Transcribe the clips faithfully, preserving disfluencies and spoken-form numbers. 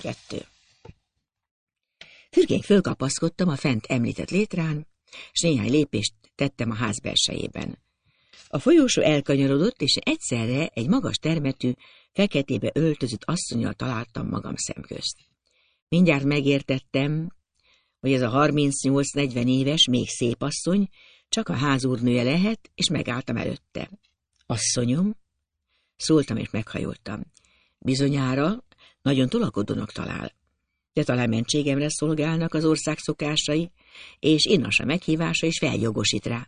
kettő. Fürgén fölkapaszkodtam a fent említett létrán, s néhány lépést tettem a ház belsejében. A folyósó elkanyarodott, és egyszerre egy magas termetű, feketébe öltözött asszonnyal találtam magam szemközt. Mindjárt megértettem, hogy ez a harmincnyolc-negyven éves, még szép asszony csak a házúrnője lehet, és megálltam előtte. Asszonyom? Szóltam, és meghajoltam. Bizonyára nagyon tolakodónak talál, de talán mentségemre szolgálnak az ország szokásai, és Inasa meghívása is feljogosít rá.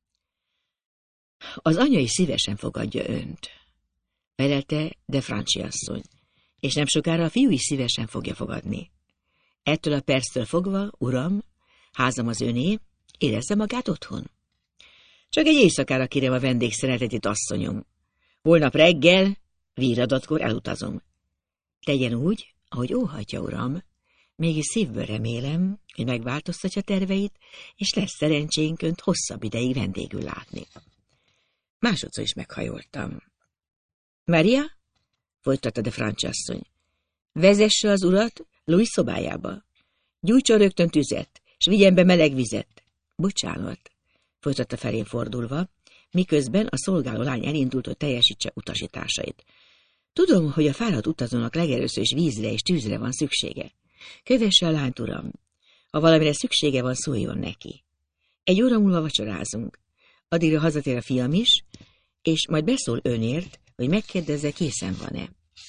Az anya is szívesen fogadja önt, felelte de Franchi asszony, és nem sokára a fiú is szívesen fogja fogadni. Ettől a perctől fogva, uram, házam az öné, érezze magát otthon. Csak egy éjszakára kérem a vendégszeretetét, asszonyom. Holnap reggel, víradatkor elutazom. Tegyen úgy, ahogy óhajtja, uram, mégis szívből remélem, hogy megváltoztatja terveit, és lesz szerencsénk önt hosszabb ideig vendégül látni. Másodszor is meghajoltam. Maria? Folytatta de Franchi asszony. Vezesse az urat Louis szobájába. Gyújtson rögtön tüzet, s vigyen be meleg vizet. Bocsánat, folytatta felén fordulva, miközben a szolgáló lány elindult, hogy teljesítse utasításait. Tudom, hogy a fáradt utazónak legelőször is vízre és tűzre van szüksége. Kövesse a lányt, uram. Ha valamire szüksége van, szóljon neki. Egy óra múlva vacsorázunk. Addigra hazatér a fiam is, és majd beszól önért, hogy megkérdezze, készen van-e.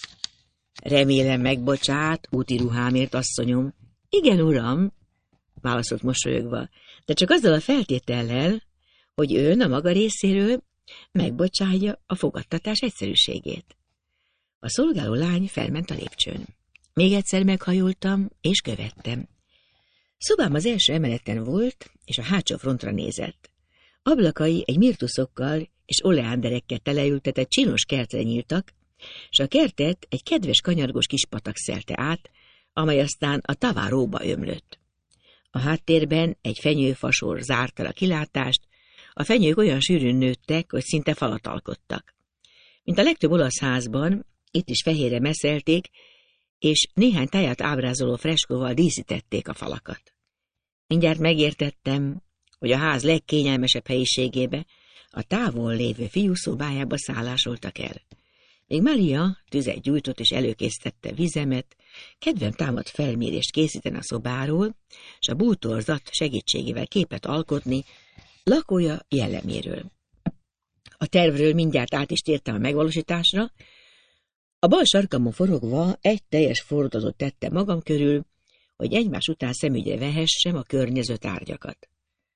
Remélem megbocsát, úti ruhámért, asszonyom. Igen, uram, válaszolt mosolyogva, de csak azzal a feltétellel, hogy ön a maga részéről megbocsálja a fogadtatás egyszerűségét. A szolgáló lány felment a lépcsőn. Még egyszer meghajoltam, és követtem. Szobám az első emeleten volt, és a hátsó frontra nézett. Ablakai egy mirtuszokkal és oleánderekkel teleültetett csinos kertre nyíltak, és a kertet egy kedves kanyargós kis patak szelte át, amely aztán a Taváróba ömlött. A háttérben egy fenyőfasor zárta a kilátást, a fenyők olyan sűrűn nőttek, hogy szinte falat alkottak. Mint a legtöbb olasz házban, itt is fehérre messzelték, és néhány táját ábrázoló freskóval díszítették a falakat. Mindjárt megértettem, hogy a ház legkényelmesebb helyiségébe, a távol lévő fiú szobájába szállásoltak el. Még Maria tüzet gyújtott és előkészítette vizemet, kedvem támadt felmérést készíteni a szobáról, és a bútorzat segítségével képet alkotni lakója jelleméről. A tervről mindjárt át is tértem a megvalósításra, a bal sarkamon forogva egy teljes fordulatot tettem magam körül, hogy egymás után szemügyre vehessem a környező tárgyakat.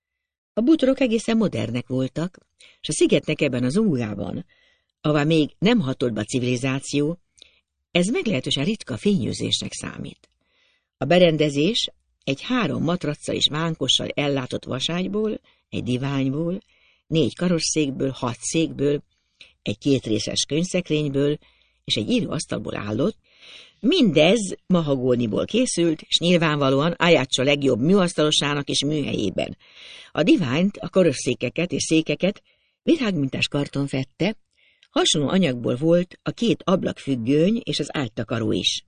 A bútorok egészen modernek voltak, és a szigetnek ebben az ungában, ahová még nem hatolt be a civilizáció, ez meglehetősen ritka fényűzésnek számít. A berendezés egy három matraccal és vánkossal ellátott vaságyból, egy diványból, négy karosszékből, hat székből, egy kétrészes könyvszekrényből és egy íróasztalból állott. Mindez mahagóniból készült, és nyilvánvalóan Ajaccio legjobb műasztalosának és műhelyében. A diványt, a karosszékeket és székeket virágmintás karton fedte, hasonló anyagból volt a két ablakfüggöny és az ágytakaró is.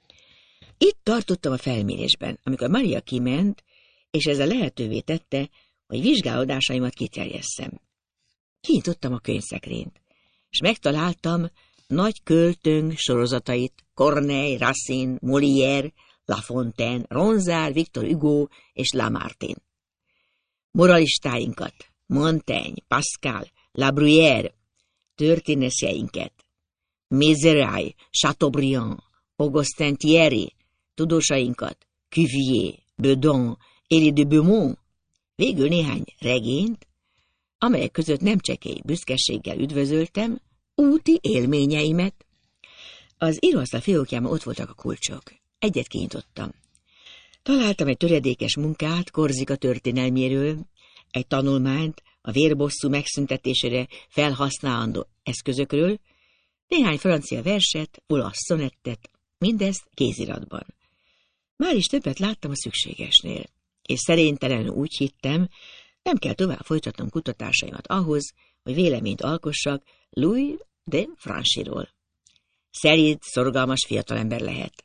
Itt tartottam a felmérésben, amikor Maria kiment, és ezzel lehetővé tette, hogy vizsgálódásaimat kiterjesszem. Kinyitottam a könyvszekrényt, és megtaláltam nagy költőnk sorozatait, Corneille, Racine, Molière, La Fontaine, Ronsard, Victor Hugo és Lamartine. Moralistáinkat, Montaigne, Pascal, La Bruyère, történészeinket, Mézeray, Chateaubriand, Augustin Thierry, tudósainkat, Cuvier, Bedon, Élie de Beaumont, végül néhány regényt, amelyek között nem csekély büszkeséggel üdvözöltem úti élményeimet. Az íróasztal fiókjában ott voltak a kulcsok. Egyet kinyitottam. Találtam egy töredékes munkát Korzika történelméről, egy tanulmányt a vérbosszú megszüntetésére felhasználandó eszközökről, néhány francia verset, olasz szonettet, mindezt kéziratban. Már is többet láttam a szükségesnél, és szerénytelenül úgy hittem, nem kell tovább folytatnom kutatásaimat ahhoz, hogy véleményt alkossak Louis de Franchiról. Szerint, szorgalmas fiatalember lehet.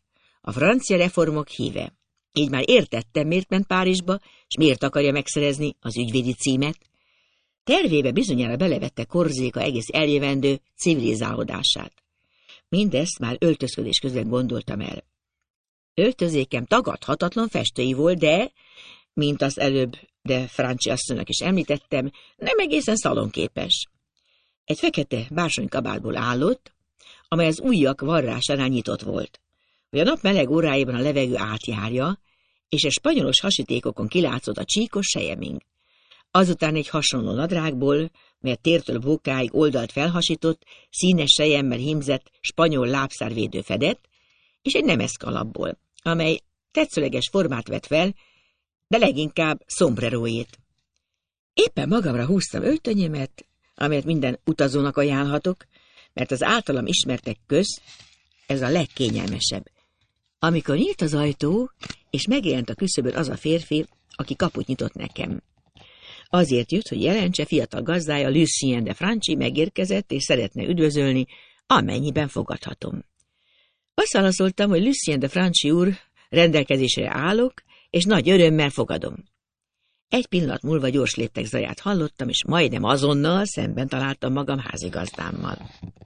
a francia reformok híve. Így már értettem, miért ment Párizsba, és miért akarja megszerezni az ügyvédi címet. Tervébe bizonyára belevette Korzéka egész eljövendő civilizálódását. Mindezt már öltözködés közben gondoltam el. Öltözékem tagadhatatlan festői volt, de, mint azt előbb de Franci asszonynak is említettem, nem egészen szalonképes. Egy fekete bársonykabátból állott, amely az ujjak varrásánál nyitott volt, hogy a nap meleg óráiban a levegő átjárja, és a spanyolos hasítékokon kilátszott a csíkos selyeming. Azután egy hasonló nadrágból, mely a tértől bókáig oldalt felhasított, színes selyemmel hímzett spanyol lábszárvédő fedett, és egy nemeszkalapból, amely tetszőleges formát vett fel, de leginkább szombrerójét. Éppen magamra húztam öltönyömet, amelyet minden utazónak ajánlhatok, mert az általam ismertek köz ez a legkényelmesebb. Amikor nyílt az ajtó, és megjelent a küszöbön az a férfi, aki kaput nyitott nekem. Azért jött, hogy jelentse, fiatal gazdája Lucien de Franchi megérkezett, és szeretne üdvözölni, amennyiben fogadhatom. Azt válaszoltam, hogy Lucien de Franchi úr, rendelkezésre állok, és nagy örömmel fogadom. Egy pillanat múlva gyors léptek zaját hallottam, és majdnem azonnal szemben találtam magam házigazdámmal.